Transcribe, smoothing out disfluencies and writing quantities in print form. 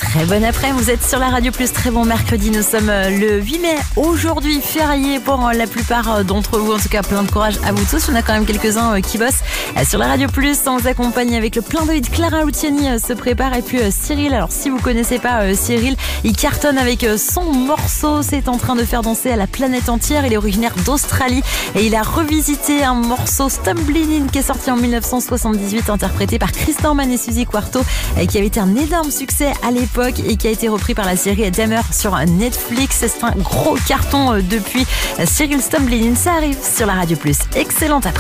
Très bon après-midi, vous êtes sur la Radio Plus, très bon mercredi, nous sommes le 8 mai, aujourd'hui férié pour la plupart d'entre vous, en tout cas plein de courage à vous tous, il y en a quand même quelques-uns qui bossent sur la Radio Plus, on vous accompagne avec le plein d'œil de Clara Luciani se prépare et puis Cyril, alors si vous connaissez pas Cyril, il cartonne avec son morceau, c'est en train de faire danser à la planète entière, il est originaire d'Australie et il a revisité un morceau Stumbling In qui est sorti en 1978, interprété par Chris Norman et Suzy Quarto, qui avait été un énorme succès à l'époque et qui a été repris par la série Dahmer sur Netflix. C'est un gros carton depuis. Cyril Stumbling In, ça arrive sur la Radio Plus. Excellente après.